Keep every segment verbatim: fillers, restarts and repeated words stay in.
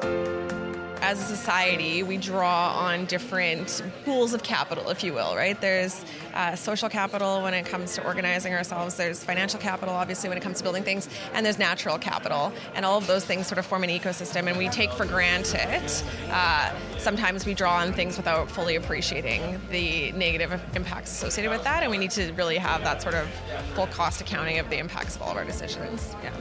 As a society, we draw on different pools of capital, if you will, right? There's uh, social capital when it comes to organizing ourselves. There's financial capital, obviously, when it comes to building things. And there's natural capital. And all of those things sort of form an ecosystem. And we take for granted. Uh, sometimes we draw on things without fully appreciating the negative impacts associated with that. And we need to really have that sort of full cost accounting of the impacts of all of our decisions. Yeah.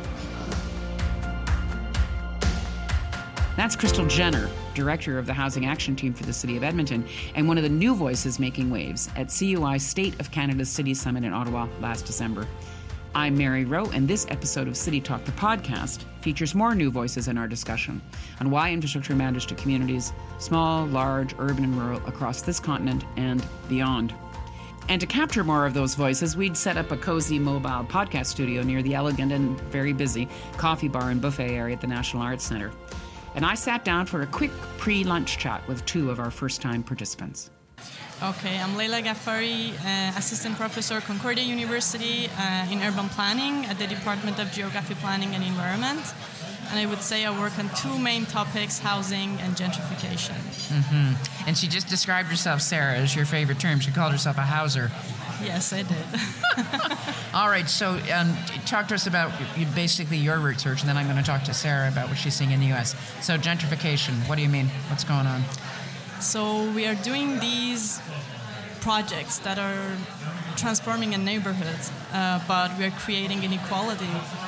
That's Crystal Jenner, Director of the Housing Action Team for the City of Edmonton, and one of the new voices making waves at C U I's State of Canada's City Summit in Ottawa last December. I'm Mary Rowe, and this episode of City Talk, the podcast, features more new voices in our discussion on why infrastructure matters to communities, small, large, urban and rural, across this continent and beyond. And to capture more of those voices, we'd set up a cozy mobile podcast studio near the elegant and very busy coffee bar and buffet area at the National Arts Centre. And I sat down for a quick pre-lunch chat with two of our first-time participants. Okay, I'm Leila Ghaffari, uh, Assistant Professor, Concordia University uh, in Urban Planning at the Department of Geography, Planning and Environment. And I would say I work on two main topics, housing and gentrification. Mm-hmm. And she just described herself, Sarah, as your favorite term. She called herself a houser. Yes, I did. All right, so um, talk to us about basically your research, and then I'm going to talk to Sarah about what she's seeing in the U S. So gentrification, what do you mean? What's going on? So we are doing these projects that are transforming a neighborhood, uh, but we are creating inequality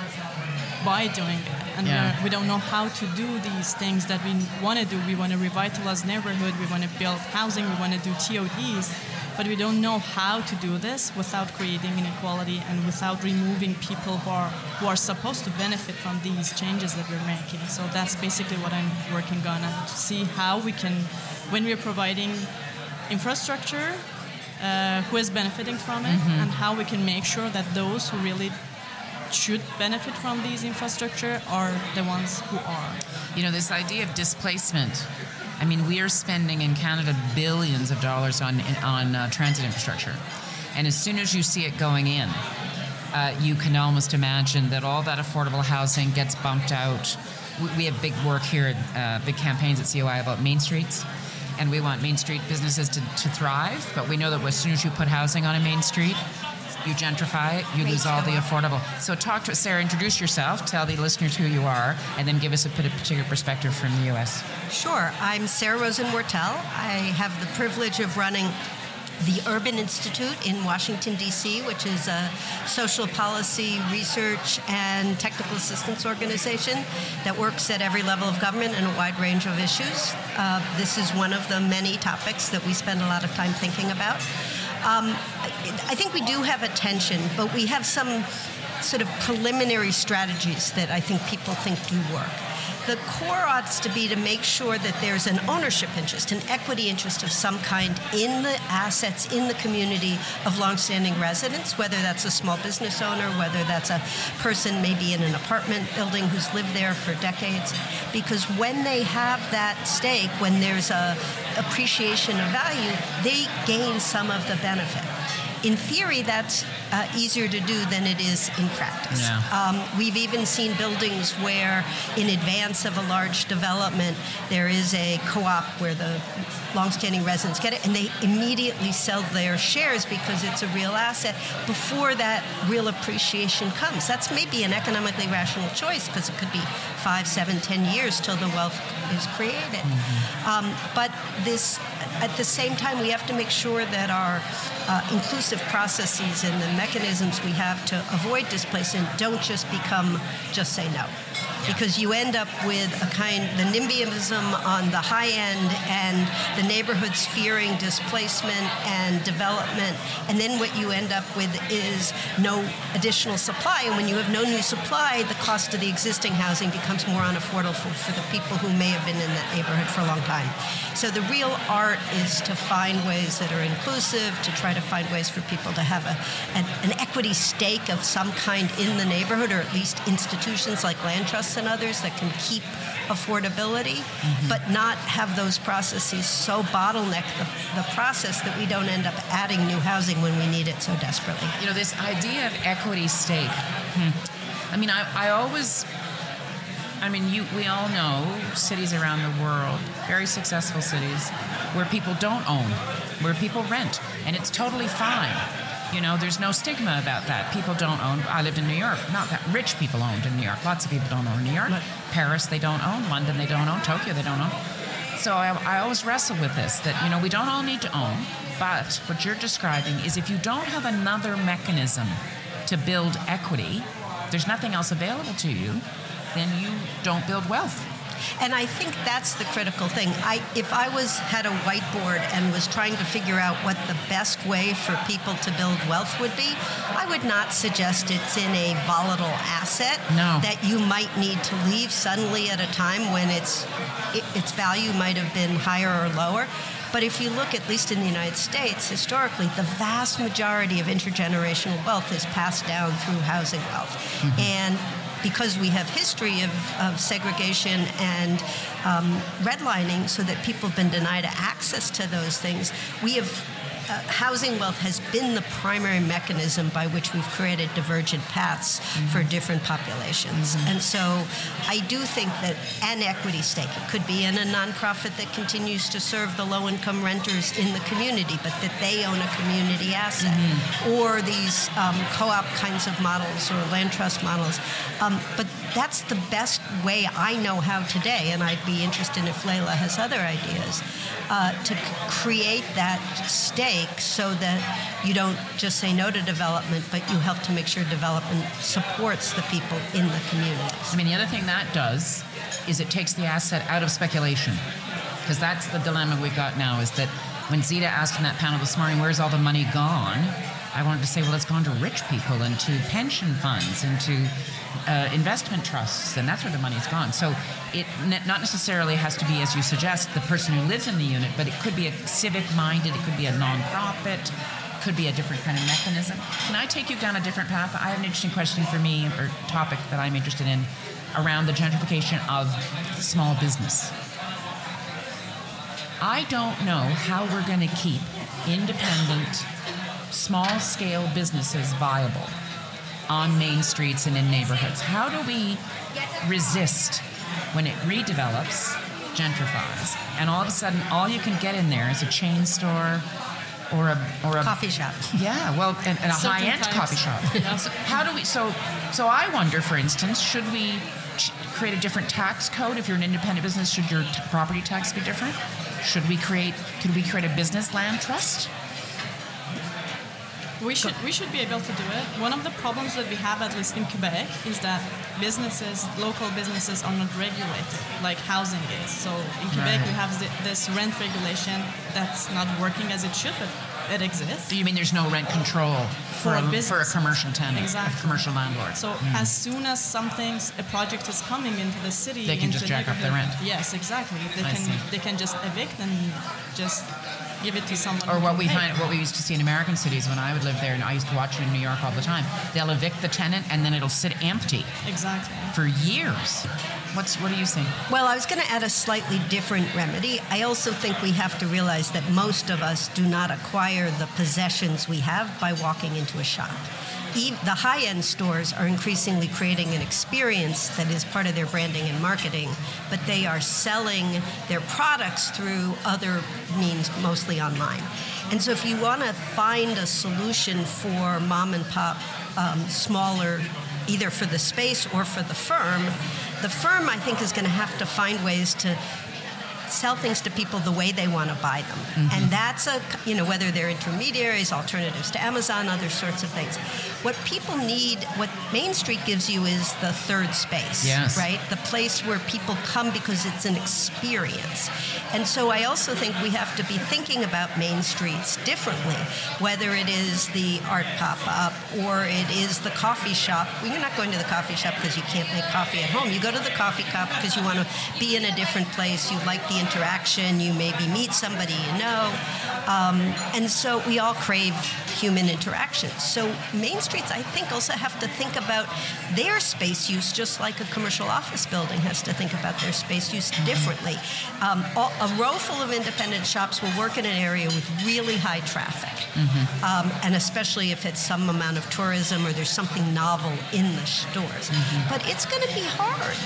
by doing it. And yeah. we don't know how to do these things that we want to do. We want to revitalize neighborhood, we want to build housing, we want to do T O Ds. But we don't know how to do this without creating inequality and without removing people who are who are supposed to benefit from these changes that we're making. So that's basically what I'm working on, and to see how we can, when we're providing infrastructure, uh, who is benefiting from it, mm-hmm. and how we can make sure that those who really should benefit from these infrastructure are the ones who are. You know, this idea of displacement. I mean, we are spending in Canada billions of dollars on on uh, transit infrastructure. And as soon as you see it going in, uh, you can almost imagine that all that affordable housing gets bumped out. We, we have big work here, at, uh, big campaigns at C U I about Main Streets. And we want Main Street businesses to, to thrive. But we know that as soon as you put housing on a Main Street, you gentrify it, you Great lose all show. the affordable. So talk to us, Sarah, introduce yourself, tell the listeners who you are, and then give us a bit of particular perspective from the U S. Sure. I'm Sarah Rosen-Wortel. I have the privilege of running the Urban Institute in Washington, D C, which is a social policy research and technical assistance organization that works at every level of government and a wide range of issues. Uh, this is one of the many topics that we spend a lot of time thinking about. Um, I think we do have attention, but we have some sort of preliminary strategies that I think people think do work. The core ought to be to make sure that there's an ownership interest, an equity interest of some kind in the assets, in the community of longstanding residents, whether that's a small business owner, whether that's a person maybe in an apartment building who's lived there for decades. Because when they have that stake, when there's a appreciation of value, they gain some of the benefit. In theory, that's uh, easier to do than it is in practice. Yeah. Um, we've even seen buildings where, in advance of a large development, there is a co-op where the longstanding residents get it, and they immediately sell their shares because it's a real asset before that real appreciation comes. That's maybe an economically rational choice because it could be five, seven, ten years till the wealth is created. Mm-hmm. Um, but this, at the same time, we have to make sure that our uh, inclusive processes and the mechanisms we have to avoid displacement don't just become just say no. Because you end up with a kind, the NIMBYism on the high end and the neighborhoods fearing displacement and development. And then what you end up with is no additional supply. And when you have no new supply, the cost of the existing housing becomes more unaffordable for, for the people who may have been in that neighborhood for a long time. So the real art is to find ways that are inclusive, to try to find ways for people to have a, an, an equity stake of some kind in the neighborhood, or at least institutions like land trusts and others that can keep affordability, mm-hmm. but not have those processes so bottleneck the, the process that we don't end up adding new housing when we need it so desperately. You know, this idea of equity stake, hmm. I mean, I, I always... I mean, you, we all know cities around the world, very successful cities, where people don't own, where people rent, and it's totally fine. You know, there's no stigma about that. People don't own. I lived in New York. Not that rich people owned in New York. Lots of people don't own New York. Paris, they don't own. London, they don't own. Tokyo, they don't own. So I, I always wrestle with this, that, you know, we don't all need to own, but what you're describing is if you don't have another mechanism to build equity, there's nothing else available to you, then you don't build wealth. And I think that's the critical thing. I, if I was had a whiteboard and was trying to figure out what the best way for people to build wealth would be, I would not suggest it's in a volatile asset no. that you might need to leave suddenly at a time when its it, its value might have been higher or lower. But if you look, at least in the United States, historically, the vast majority of intergenerational wealth is passed down through housing wealth. Mm-hmm. And because we have history of, of segregation and um, redlining so that people have been denied access to those things, we have uh, housing wealth has been the primary mechanism by which we've created divergent paths mm-hmm. for different populations. Mm-hmm. And so I do think that an equity stake, it could be in a nonprofit that continues to serve the low-income renters in the community, but that they own a community asset, mm-hmm. or these um, co-op kinds of models or land trust models. Um, but that's the best way I know how today, and I'd be interested if Leila has other ideas, uh, to c- create that stake so that you don't just say no to development, but you help to make sure development supports the people in the communities. I mean, the other thing that does is it takes the asset out of speculation, because that's the dilemma we've got now, is that when Zita asked in that panel this morning, where's all the money gone? I wanted to say, well, it's gone to rich people, into pension funds, into uh, investment trusts, and that's where the money's gone. So it ne- not necessarily has to be, as you suggest, the person who lives in the unit, but it could be a civic-minded, it could be a nonprofit, could be a different kind of mechanism. Can I take you down a different path? I have an interesting question for me, or topic that I'm interested in, around the gentrification of small business. I don't know how we're going to keep independent, small-scale businesses viable on main streets and in neighborhoods. How do we resist when it redevelops, gentrifies, and all of a sudden all you can get in there is a chain store or a or a coffee shop? Yeah, well, and, and a high-end coffee shop. Yeah. So how do we? So, so I wonder, for instance, should we ch- create a different tax code? If you're an independent business, should your t- property tax be different? Should we create? Could we create a business land trust? We should we should be able to do it. One of the problems that we have, at least in Quebec, is that businesses, local businesses, are not regulated like housing is. So in Quebec, Right. we have th- this rent regulation that's not working as it should, but it exists. Do you mean there's no rent control for, For a a, business. for a commercial tenant, Exactly. a commercial landlord? So as soon as something, a project is coming into the city, They can into just the jack up the neighborhood- rent. Yes, exactly. They I can see. they can just evict and just give it to someone. Or who what can we pay. find, what we used to see in American cities when I would live there, and I used to watch it in New York all the time. They'll evict the tenant, and then it'll sit empty Exactly. for years. What's what do you think? Well, I was going to add a slightly different remedy. I also think we have to realize that most of us do not acquire the possessions we have by walking into a shop. E- The high-end stores are increasingly creating an experience that is part of their branding and marketing, but they are selling their products through other means, mostly online. And so if you want to find a solution for mom and pop, um, smaller, either for the space or for the firm, the firm, I think, is going to have to find ways to sell things to people the way they want to buy them. Mm-hmm. And that's a, you know, whether they're intermediaries, alternatives to Amazon, other sorts of things. What people need, what Main Street gives you is the third space, yes. right? The place where people come because it's an experience. And so I also think we have to be thinking about Main Streets differently, whether it is the art pop-up or it is the coffee shop. Well, you're not going to the coffee shop because you can't make coffee at home. You go to the coffee shop because you want to be in a different place. You like the interaction. You maybe meet somebody you know. Um, and so we all crave human interaction. So Main Streets, I think, also have to think about their space use just like a commercial office building has to think about their space use differently. Um, a row full of independent shops will work in an area with really high traffic, mm-hmm. um, and especially if it's some amount of tourism or there's something novel in the stores. Mm-hmm. But it's going to be hard.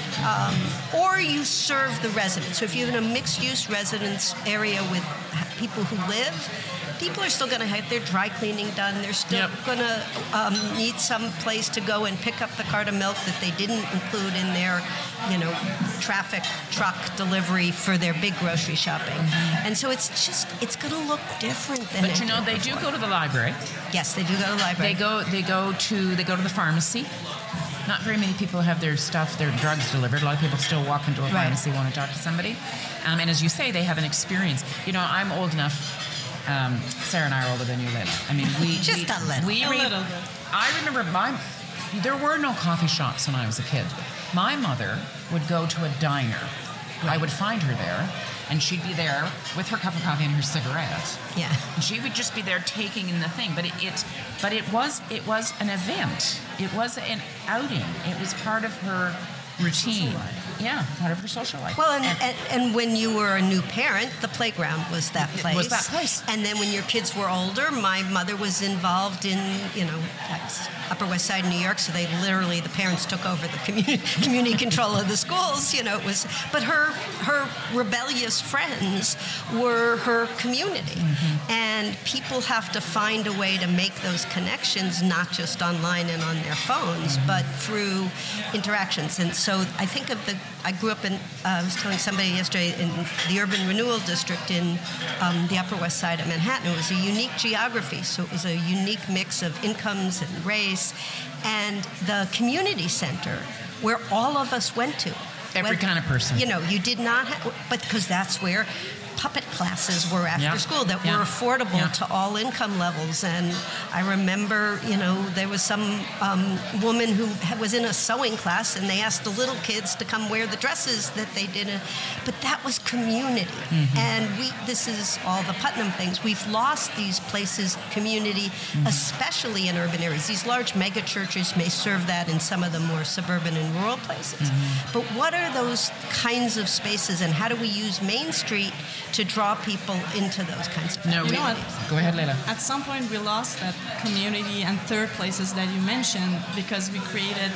Um, or you serve the residents. So if you have a mixed-use residence area with people who live, people are still going to have their dry cleaning done. They're still yep. going to um, need some place to go and pick up the cart of milk that they didn't include in their, you know, traffic truck delivery for their big grocery shopping. Mm-hmm. And so it's just, it's going to look different than But it you know, did they before. do go to the library. Yes, they do go to the library. They go, they go to, they go to the pharmacy. Not very many people have their stuff, their drugs delivered. A lot of people still walk into a right. pharmacy, want to talk to somebody. Um, and as you say, they have an experience. You know, I'm old enough. Um, Sarah and I are older than you, Leila. I mean, we just we, a little. We a re- little bit. I remember my. There were no coffee shops when I was a kid. My mother would go to a diner. Right. I would find her there, and she'd be there with her cup of coffee and her cigarette. Yeah. And she would just be there taking in the thing. But it, it, but it was it was an event. It was an outing. It was part of her routine. Yeah, part of her social life. Well, and, and, and, and when you were a new parent, the playground was that place. Was that place. And then when your kids were older, my mother was involved in, you know, Upper West Side of New York, so they literally, the parents took over the community, community control of the schools, you know, it was, but her, her rebellious friends were her community. Mm-hmm. And people have to find a way to make those connections, not just online and on their phones, mm-hmm. but through interactions. And so I think of the, I grew up in, uh, I was telling somebody yesterday, in the Urban Renewal District in um, the Upper West Side of Manhattan. It was a unique geography, so it was a unique mix of incomes and race. And the community center, where all of us went to. Every went, kind of person. You know, you did not have, but because that's where puppet classes were after yeah. school that yeah. were affordable yeah. to all income levels. And I remember, you know, there was some um, woman who was in a sewing class, and they asked the little kids to come wear the dresses that they did. But that was community. Mm-hmm. And we, this is all the Putnam things. We've lost these places, community, mm-hmm. especially in urban areas. These large mega churches may serve that in some of the more suburban and rural places. Mm-hmm. But what are those kinds of spaces, and how do we use Main Street to draw people into those kinds of no, places? we, know what? Go ahead, Leila. At some point, we lost that community and third places that you mentioned because we created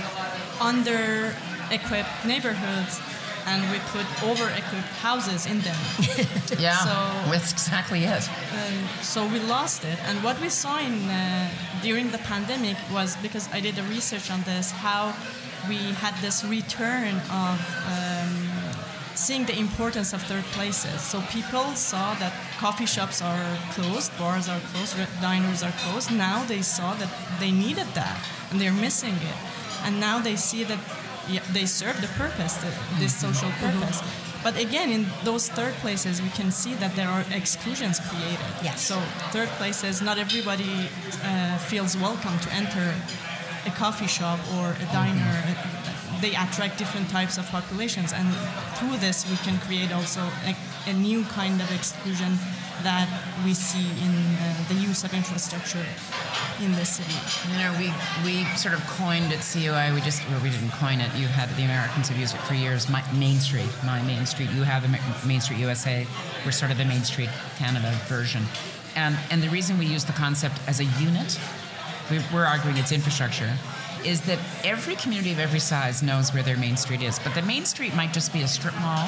under-equipped neighborhoods and we put over-equipped houses in them. yeah, so, that's exactly it. Um, so we lost it. And what we saw in uh, during the pandemic was, because I did the research on this, how we had this return of um, seeing the importance of third places. So people saw that coffee shops are closed, bars are closed, diners are closed. Now they saw that they needed that, and they're missing it. And now they see that yeah, they serve the purpose, the, this social purpose. Mm-hmm. But again, in those third places, we can see that there are exclusions created. Yes. So third places, not everybody uh, feels welcome to enter a coffee shop or a diner. Mm-hmm. They attract different types of populations, and through this we can create also a, a new kind of exclusion that we see in uh, the use of infrastructure in the city. You know, we we sort of coined at C U I, we just, well, we didn't coin it, you've had, the Americans have used it for years, my, Main Street, my Main Street. You have a Main Street U S A, we're sort of the Main Street Canada version. And, and the reason we use the concept as a unit, we, we're arguing it's infrastructure, is that every community of every size knows where their Main Street is. But the Main Street might just be a strip mall,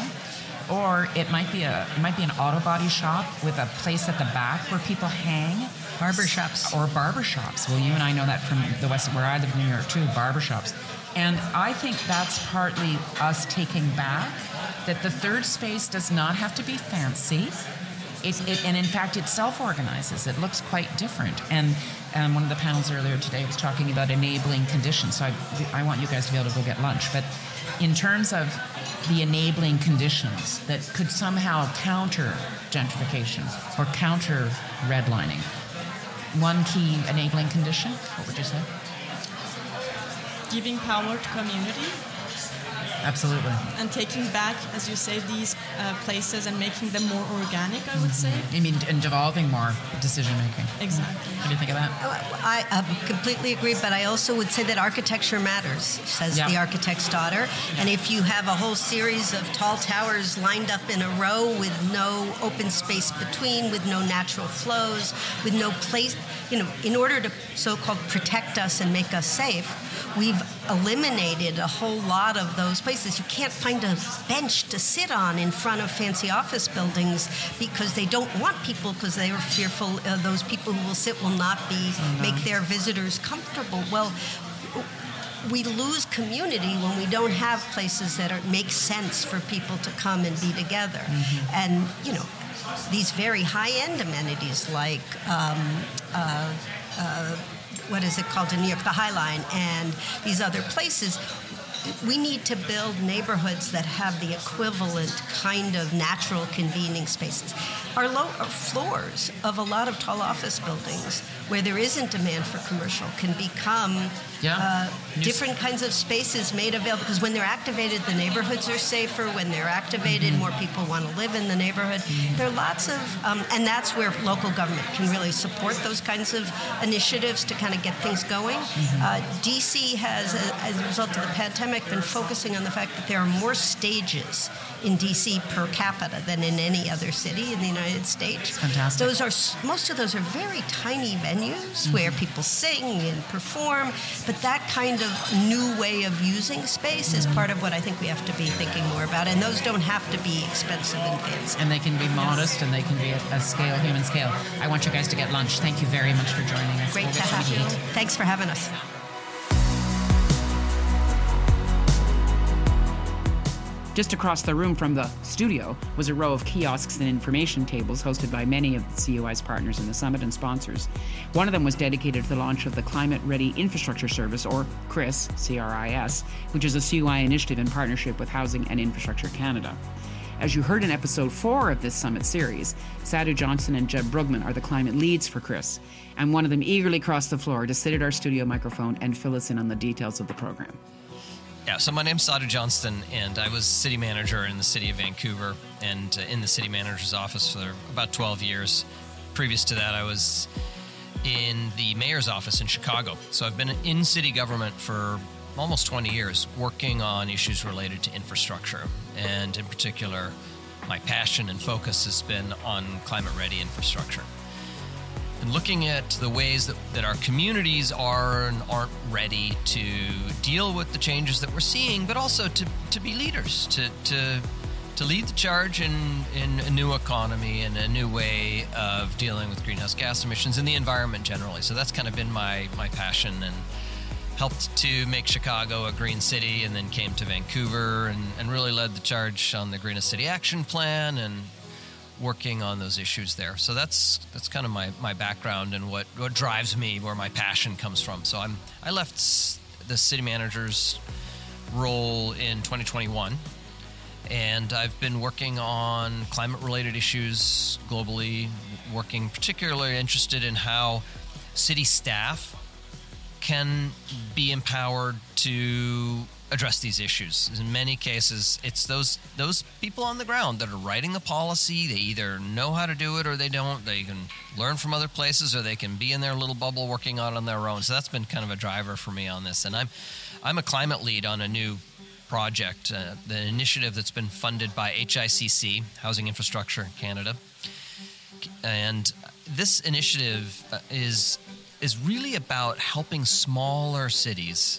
or it might be a it might be an auto body shop with a place at the back where people hang. Barbershops. Or barbershops. Well, you and I know that from the West, where I live in New York too, barbershops. And I think that's partly us taking back that the third space does not have to be fancy. It, it, and in fact, it self-organizes. It looks quite different. And um, one of the panels earlier today was talking about enabling conditions. So I, I want you guys to be able to go get lunch. But in terms of the enabling conditions that could somehow counter gentrification or counter redlining, one key enabling condition, what would you say? Giving power to community. Absolutely. And taking back, as you say, these uh, places and making them more organic, I would say. I mean, and devolving more decision making. Exactly. What do you think of that? I uh, completely agree, but I also would say that architecture matters, says Yeah. the architect's daughter. And if you have a whole series of tall towers lined up in a row with no open space between, with no natural flows, with no place, you know, in order to so-called protect us and make us safe, we've eliminated a whole lot of those places. You can't find a bench to sit on in front of fancy office buildings because they don't want people, because they are fearful uh, those people who will sit will not be mm-hmm. make their visitors comfortable. Well, we lose community when we don't have places that are, make sense for people to come and be together. Mm-hmm. And, you know, these very high-end amenities like um, uh, uh, what is it called in New York, the High Line, and these other places, we need to build neighborhoods that have the equivalent kind of natural convening spaces. Our lower floors of a lot of tall office buildings where there isn't demand for commercial can become yeah. uh, different kinds of spaces made available, because when they're activated, the neighborhoods are safer. When they're activated, mm-hmm. more people want to live in the neighborhood. Mm-hmm. There are lots of, um, and that's where local government can really support those kinds of initiatives to kind of get things going. Mm-hmm. Uh, D C has, as a result of the pandemic, been focusing on the fact that there are more stages in D C per capita than in any other city in the United States. Fantastic. Those are most of those are very tiny venues mm-hmm. where people sing and perform, but that kind of new way of using space mm-hmm. is part of what I think we have to be thinking more about. And those don't have to be expensive and fancy. And they can be modest, and they can be at a scale, human scale. I want you guys to get lunch. Thank you very much for joining us. Great we'll to have you. Eat. Thanks for having us. Just across the room from the studio was a row of kiosks and information tables hosted by many of the C U I's partners in the summit and sponsors. One of them was dedicated to the launch of the Climate Ready Infrastructure Service, or C R I S, C R I S, which is a C U I initiative in partnership with Housing and Infrastructure Canada. As you heard in episode four of this summit series, Sadhu Johnson and Jeb Brugman are the climate leads for C R I S, and one of them eagerly crossed the floor to sit at our studio microphone and fill us in on the details of the program. Yeah, so my name's Sadhu Johnston, and I was city manager in the city of Vancouver and uh, in the city manager's office for about twelve years. Previous to that, I was in the mayor's office in Chicago. So I've been in city government for almost twenty years, working on issues related to infrastructure. And in particular, my passion and focus has been on climate-ready infrastructure. And looking at the ways that, that our communities are and aren't ready to deal with the changes that we're seeing, but also to, to be leaders, to, to to lead the charge in, in a new economy and a new way of dealing with greenhouse gas emissions and the environment generally. So that's kind of been my, my passion, and helped to make Chicago a green city, and then came to Vancouver and, and really led the charge on the Greenest City Action Plan and working on those issues there. So that's that's kind of my, my background and what, what drives me, where my passion comes from. So I'm I left the city manager's role in twenty twenty-one, and I've been working on climate-related issues globally, working particularly interested in how city staff can be empowered to address these issues. In many cases, it's those those people on the ground that are writing the policy. They either know how to do it or they don't. They can learn from other places, or they can be in their little bubble working on it on their own. So that's been kind of a driver for me on this. And I'm I'm a climate lead on a new project, uh, the initiative that's been funded by H I C C, Housing Infrastructure Canada. And this initiative uh, is is really about helping smaller cities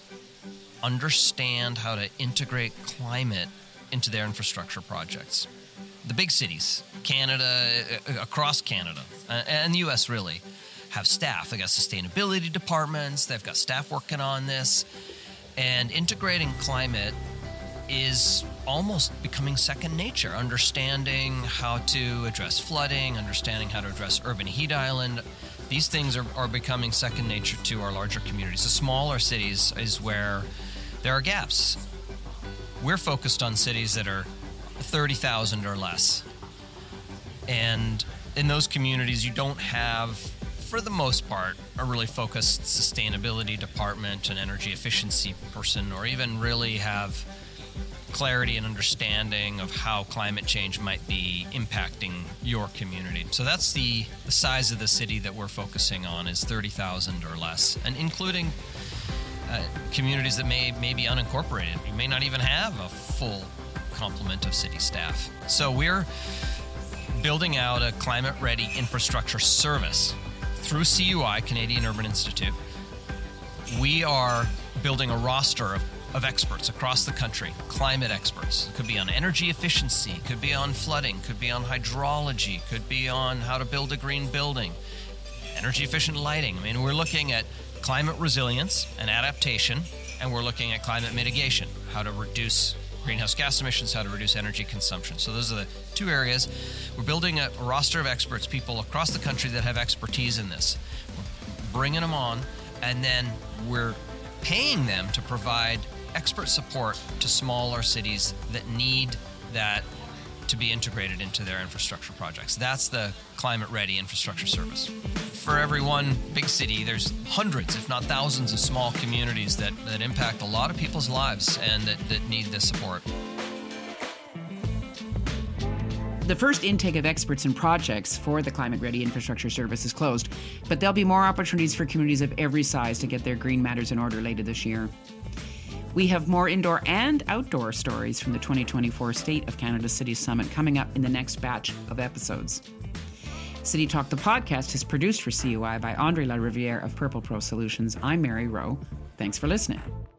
understand how to integrate climate into their infrastructure projects. The big cities, Canada, across Canada, and the U S really, have staff. They've got sustainability departments, they've got staff working on this, and integrating climate is almost becoming second nature, understanding how to address flooding, understanding how to address urban heat island. These things are, are becoming second nature to our larger communities. The smaller cities is where there are gaps. We're focused on cities that are thirty thousand or less. And in those communities, you don't have, for the most part, a really focused sustainability department, an energy efficiency person, or even really have clarity and understanding of how climate change might be impacting your community. So that's the, the size of the city that we're focusing on, is thirty thousand or less, and including uh, communities that may, may be unincorporated. You may not even have a full complement of city staff. So we're building out a climate-ready infrastructure service through C U I, Canadian Urban Institute. We are building a roster of, of experts across the country, climate experts. It could be on energy efficiency, could be on flooding, could be on hydrology, could be on how to build a green building, energy efficient lighting. I mean, we're looking at climate resilience and adaptation, and we're looking at climate mitigation, how to reduce greenhouse gas emissions, how to reduce energy consumption. So those are the two areas. We're building a, a roster of experts, people across the country that have expertise in this. We're bringing them on, and then we're paying them to provide expert support to smaller cities that need that to be integrated into their infrastructure projects. That's the climate-ready infrastructure service. For every one big city, there's hundreds, if not thousands, of small communities that, that impact a lot of people's lives and that, that need this support. The first intake of experts and projects for the Climate Ready Infrastructure Service is closed, but there'll be more opportunities for communities of every size to get their green matters in order later this year. We have more indoor and outdoor stories from the twenty twenty-four State of Canada Cities Summit coming up in the next batch of episodes. City Talk, the podcast, is produced for C U I by Andre La Riviere of Purple Pro Solutions. I'm Mary Rowe. Thanks for listening.